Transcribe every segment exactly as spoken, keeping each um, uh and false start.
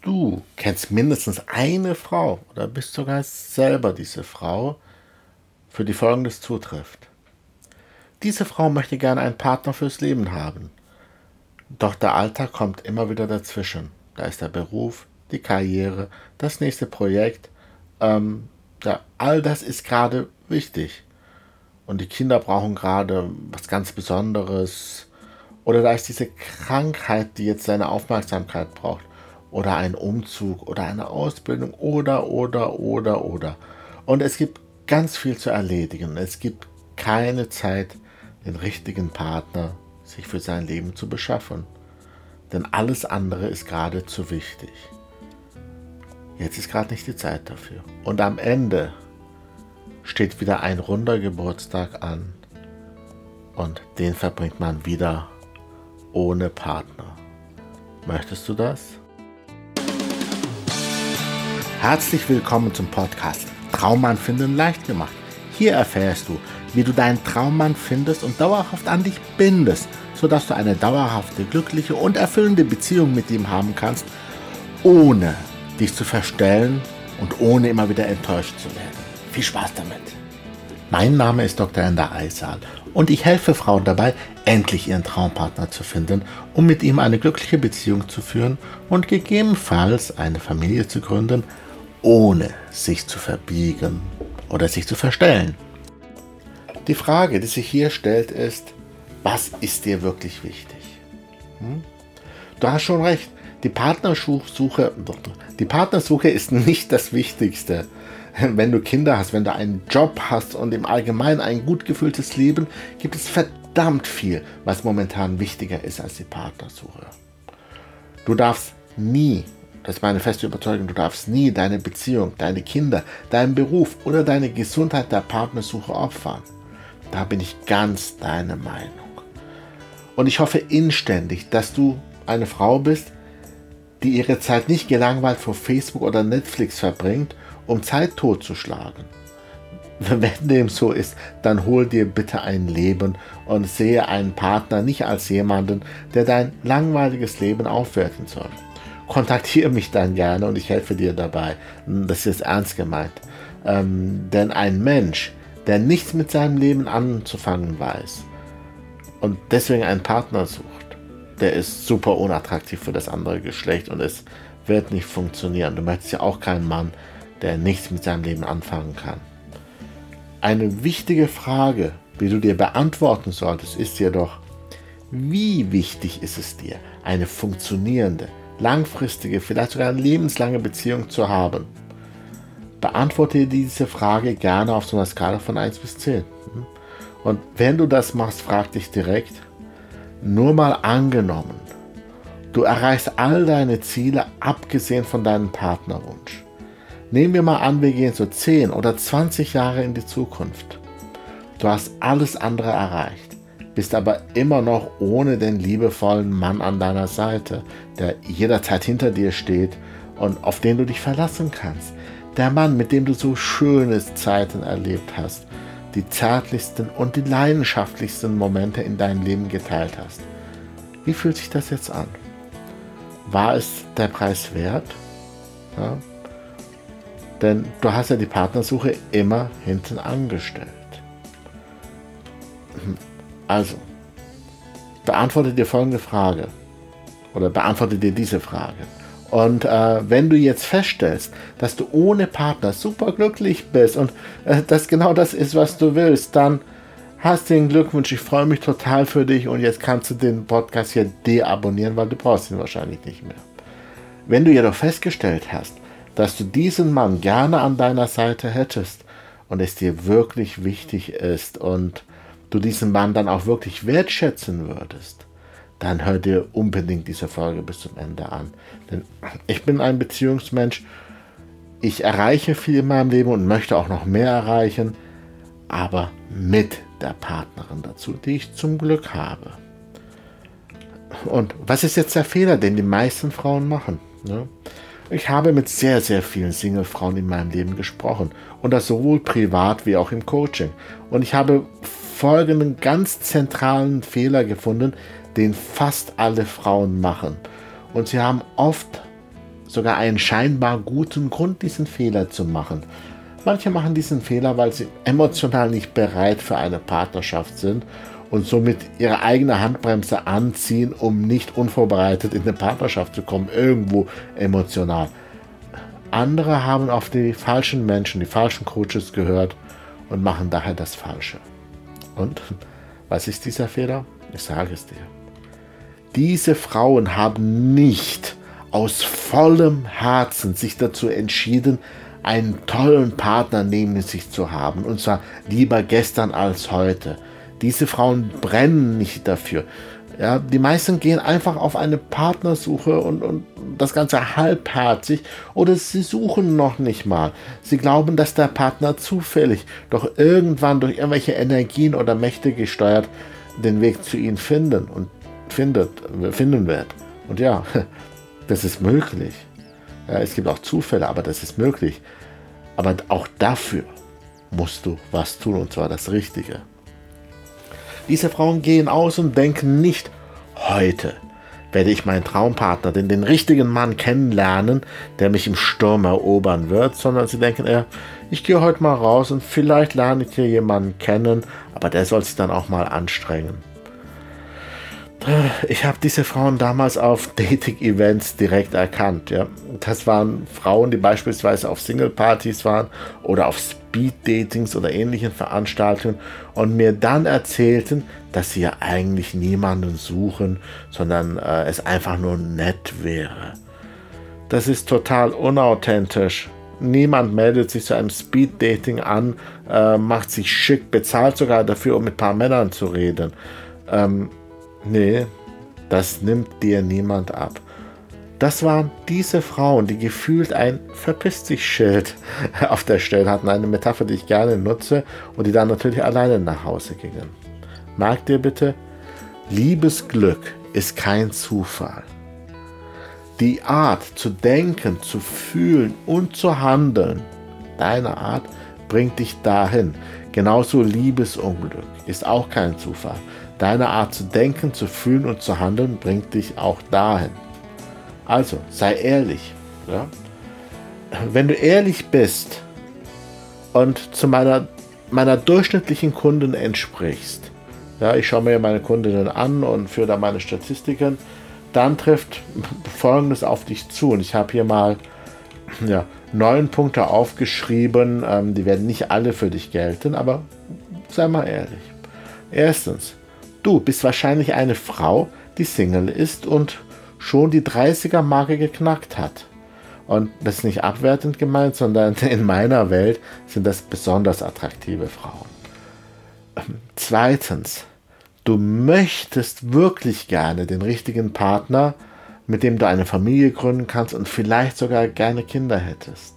du kennst mindestens eine Frau oder bist sogar selber diese Frau, für die Folgendes zutrifft. Diese Frau möchte gerne einen Partner fürs Leben haben. Doch der Alltag kommt immer wieder dazwischen. Da ist der Beruf, die Karriere, das nächste Projekt. Ähm, ja, all das ist gerade wichtig. Und die Kinder brauchen gerade was ganz Besonderes. Oder da ist diese Krankheit, die jetzt seine Aufmerksamkeit braucht. Oder ein Umzug oder eine Ausbildung oder, oder, oder, oder. Und es gibt ganz viel zu erledigen. Es gibt keine Zeit, den richtigen Partner sich für sein Leben zu beschaffen. Denn alles andere ist gerade zu wichtig. Jetzt ist gerade nicht die Zeit dafür. Und am Ende steht wieder ein runder Geburtstag an. Und den verbringt man wieder ohne Partner. Möchtest du das? Herzlich willkommen zum Podcast Traummann finden leicht gemacht. Hier erfährst du, wie du deinen Traummann findest und dauerhaft an dich bindest, sodass du eine dauerhafte, glückliche und erfüllende Beziehung mit ihm haben kannst, ohne dich zu verstellen und ohne immer wieder enttäuscht zu werden. Viel Spaß damit! Mein Name ist Doktor Ender Eisal und ich helfe Frauen dabei, endlich ihren Traumpartner zu finden, um mit ihm eine glückliche Beziehung zu führen und gegebenenfalls eine Familie zu gründen, ohne sich zu verbiegen oder sich zu verstellen. Die Frage, die sich hier stellt, ist, was ist dir wirklich wichtig? Hm? Du hast schon recht, die Partnersuche, die Partnersuche ist nicht das Wichtigste. Wenn du Kinder hast, wenn du einen Job hast und im Allgemeinen ein gut gefülltes Leben, gibt es verdammt viel, was momentan wichtiger ist als die Partnersuche. Du darfst nie, das ist meine feste Überzeugung, du darfst nie deine Beziehung, deine Kinder, deinen Beruf oder deine Gesundheit der Partnersuche opfern. Da bin ich ganz deiner Meinung. Und ich hoffe inständig, dass du eine Frau bist, die ihre Zeit nicht gelangweilt vor Facebook oder Netflix verbringt, um Zeit totzuschlagen. Wenn dem so ist, dann hol dir bitte ein Leben und sehe einen Partner nicht als jemanden, der dein langweiliges Leben aufwerten soll. Kontaktiere mich dann gerne und ich helfe dir dabei. Das ist ernst gemeint. Ähm, denn ein Mensch, der nichts mit seinem Leben anzufangen weiß und deswegen einen Partner sucht, der ist super unattraktiv für das andere Geschlecht und es wird nicht funktionieren. Du möchtest ja auch keinen Mann, der nichts mit seinem Leben anfangen kann. Eine wichtige Frage, die du dir beantworten solltest, ist jedoch, wie wichtig ist es dir, eine funktionierende, langfristige, vielleicht sogar eine lebenslange Beziehung zu haben? Beantworte dir diese Frage gerne auf so einer Skala von eins bis zehn. Und wenn du das machst, frag dich direkt, nur mal angenommen, du erreichst all deine Ziele, abgesehen von deinem Partnerwunsch. Nehmen wir mal an, wir gehen so zehn oder zwanzig Jahre in die Zukunft. Du hast alles andere erreicht, bist aber immer noch ohne den liebevollen Mann an deiner Seite, der jederzeit hinter dir steht und auf den du dich verlassen kannst. Der Mann, mit dem du so schöne Zeiten erlebt hast, die zärtlichsten und die leidenschaftlichsten Momente in deinem Leben geteilt hast. Wie fühlt sich das jetzt an? War es der Preis wert? Ja? Denn du hast ja die Partnersuche immer hinten angestellt. Also, beantworte dir folgende Frage. Oder beantworte dir diese Frage. Und äh, wenn du jetzt feststellst, dass du ohne Partner super glücklich bist und äh, das genau das ist, was du willst, dann herzlichen Glückwunsch. Ich freue mich total für dich und jetzt kannst du den Podcast hier deabonnieren, weil du brauchst ihn wahrscheinlich nicht mehr. Wenn du jedoch festgestellt hast, dass du diesen Mann gerne an deiner Seite hättest und es dir wirklich wichtig ist und du diesen Mann dann auch wirklich wertschätzen würdest, dann hör dir unbedingt diese Folge bis zum Ende an. Denn ich bin ein Beziehungsmensch, ich erreiche viel in meinem Leben und möchte auch noch mehr erreichen, aber mit der Partnerin dazu, die ich zum Glück habe. Und was ist jetzt der Fehler, den die meisten Frauen machen? Ne? Ich habe mit sehr, sehr vielen Single-Frauen in meinem Leben gesprochen und das sowohl privat wie auch im Coaching. Und ich habe folgenden ganz zentralen Fehler gefunden, den fast alle Frauen machen. Und sie haben oft sogar einen scheinbar guten Grund, diesen Fehler zu machen. Manche machen diesen Fehler, weil sie emotional nicht bereit für eine Partnerschaft sind und somit ihre eigene Handbremse anziehen, um nicht unvorbereitet in eine Partnerschaft zu kommen, irgendwo emotional. Andere haben auf die falschen Menschen, die falschen Coaches gehört und machen daher das Falsche. Und was ist dieser Fehler? Ich sage es dir. Diese Frauen haben nicht aus vollem Herzen sich dazu entschieden, einen tollen Partner neben sich zu haben, und zwar lieber gestern als heute. Diese Frauen brennen nicht dafür. Ja, die meisten gehen einfach auf eine Partnersuche und, und das Ganze halbherzig, oder sie suchen noch nicht mal. Sie glauben, dass der Partner zufällig, doch irgendwann durch irgendwelche Energien oder Mächte gesteuert, den Weg zu ihnen finden und findet, finden wird. Und ja, das ist möglich. Ja, es gibt auch Zufälle, aber das ist möglich. Aber auch dafür musst du was tun, und zwar das Richtige. Diese Frauen gehen aus und denken nicht, heute werde ich meinen Traumpartner, den, den richtigen Mann kennenlernen, der mich im Sturm erobern wird, sondern sie denken eher, ich gehe heute mal raus und vielleicht lerne ich hier jemanden kennen, aber der soll sich dann auch mal anstrengen. Ich habe diese Frauen damals auf Dating-Events direkt erkannt. Ja. Das waren Frauen, die beispielsweise auf Single-Partys waren oder auf Speed-Datings oder ähnlichen Veranstaltungen und mir dann erzählten, dass sie ja eigentlich niemanden suchen, sondern äh, es einfach nur nett wäre. Das ist total unauthentisch. Niemand meldet sich zu einem Speed-Dating an, äh, macht sich schick, bezahlt sogar dafür, um mit ein paar Männern zu reden. Ähm, Nee, das nimmt dir niemand ab. Das waren diese Frauen, die gefühlt ein Verpiss-dich-Schild auf der Stirn hatten, eine Metapher, die ich gerne nutze, und die dann natürlich alleine nach Hause gingen. Merkt dir bitte, Liebesglück ist kein Zufall. Die Art zu denken, zu fühlen und zu handeln, deine Art, bringt dich dahin. Genauso Liebesunglück ist auch kein Zufall. Deine Art zu denken, zu fühlen und zu handeln bringt dich auch dahin. Also, sei ehrlich. Ja? Wenn du ehrlich bist und zu meiner, meiner durchschnittlichen Kundin entsprichst, ja, ich schaue mir meine Kundinnen an und führe da meine Statistiken, dann trifft Folgendes auf dich zu. Und ich habe hier mal ja, neun Punkte aufgeschrieben, ähm, die werden nicht alle für dich gelten, aber sei mal ehrlich. Erstens, du bist wahrscheinlich eine Frau, die Single ist und schon die dreißiger-Marke geknackt hat. Und das ist nicht abwertend gemeint, sondern in meiner Welt sind das besonders attraktive Frauen. Zweitens, du möchtest wirklich gerne den richtigen Partner, mit dem du eine Familie gründen kannst und vielleicht sogar gerne Kinder hättest.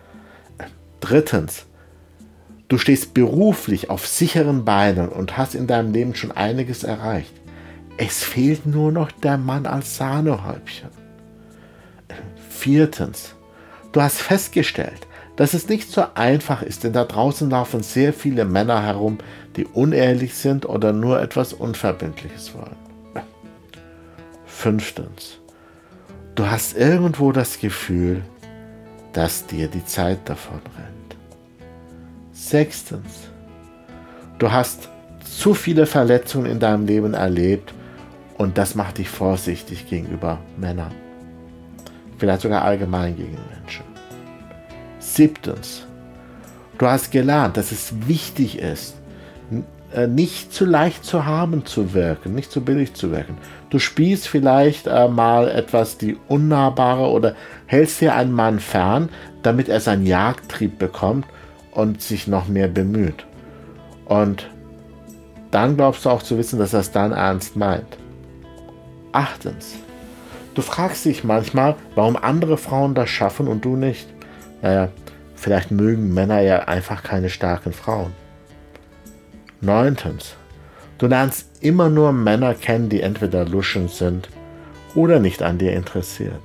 Drittens, du stehst beruflich auf sicheren Beinen und hast in deinem Leben schon einiges erreicht. Es fehlt nur noch der Mann als Sahnehäubchen. Viertens, du hast festgestellt, dass es nicht so einfach ist, denn da draußen laufen sehr viele Männer herum, die unehrlich sind oder nur etwas Unverbindliches wollen. Fünftens, du hast irgendwo das Gefühl, dass dir die Zeit davon rennt. Sechstens, du hast zu viele Verletzungen in deinem Leben erlebt und das macht dich vorsichtig gegenüber Männern. Vielleicht sogar allgemein gegen Menschen. Siebtens, du hast gelernt, dass es wichtig ist, nicht zu leicht zu haben zu wirken, nicht zu billig zu wirken. Du spielst vielleicht äh, mal etwas die Unnahbare oder hältst dir einen Mann fern, damit er seinen Jagdtrieb bekommt und sich noch mehr bemüht. Und dann glaubst du auch zu wissen, dass er es dann ernst meint. Achtens, du fragst dich manchmal, warum andere Frauen das schaffen und du nicht. Naja, vielleicht mögen Männer ja einfach keine starken Frauen. Neuntens, du lernst immer nur Männer kennen, die entweder luschend sind oder nicht an dir interessiert.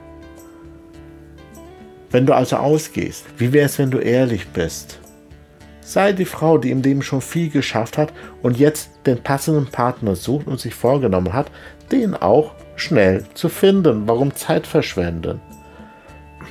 Wenn du also ausgehst, wie wäre es, wenn du ehrlich bist? Sei die Frau, die im Leben schon viel geschafft hat und jetzt den passenden Partner sucht und sich vorgenommen hat, den auch schnell zu finden. Warum Zeit verschwenden?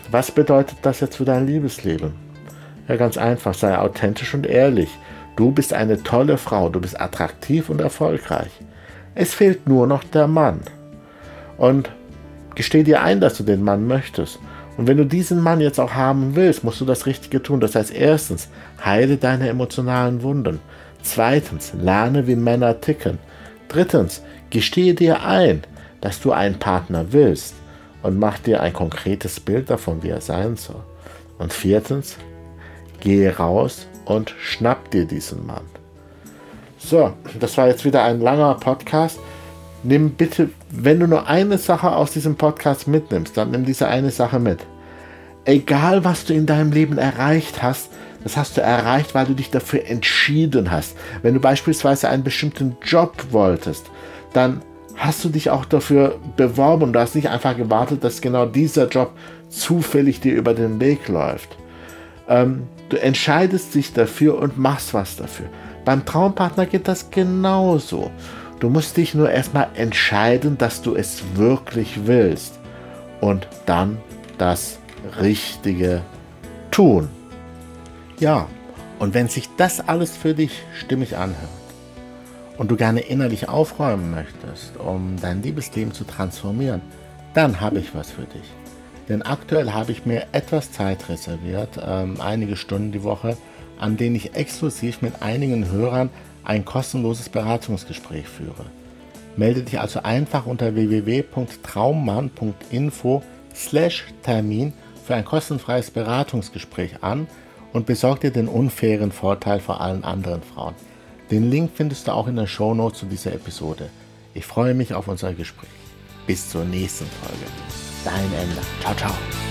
Was bedeutet das jetzt für dein Liebesleben? Ja, ganz einfach, sei authentisch und ehrlich. Du bist eine tolle Frau, du bist attraktiv und erfolgreich. Es fehlt nur noch der Mann. Und gesteh dir ein, dass du den Mann möchtest. Und wenn du diesen Mann jetzt auch haben willst, musst du das Richtige tun. Das heißt, erstens, heile deine emotionalen Wunden. Zweitens, lerne, wie Männer ticken. Drittens, gestehe dir ein, dass du einen Partner willst und mach dir ein konkretes Bild davon, wie er sein soll. Und viertens, gehe raus und schnapp dir diesen Mann. So, das war jetzt wieder ein langer Podcast. Nimm bitte, wenn du nur eine Sache aus diesem Podcast mitnimmst, dann nimm diese eine Sache mit. Egal, was du in deinem Leben erreicht hast, das hast du erreicht, weil du dich dafür entschieden hast. Wenn du beispielsweise einen bestimmten Job wolltest, dann hast du dich auch dafür beworben und du hast nicht einfach gewartet, dass genau dieser Job zufällig dir über den Weg läuft. Ähm, du entscheidest dich dafür und machst was dafür. Beim Traumpartner geht das genauso. Du musst dich nur erstmal entscheiden, dass du es wirklich willst und dann das Richtige tun. Ja, und wenn sich das alles für dich stimmig anhört und du gerne innerlich aufräumen möchtest, um dein Liebesleben zu transformieren, dann habe ich was für dich. Denn aktuell habe ich mir etwas Zeit reserviert, ähm, einige Stunden die Woche, an denen ich exklusiv mit einigen Hörern ein kostenloses Beratungsgespräch führe. Melde dich also einfach unter w w w punkt traummann punkt info slash Termin für ein kostenfreies Beratungsgespräch an und besorg dir den unfairen Vorteil vor allen anderen Frauen. Den Link findest du auch in der Shownote zu dieser Episode. Ich freue mich auf unser Gespräch. Bis zur nächsten Folge. Dein Ender. Ciao, ciao.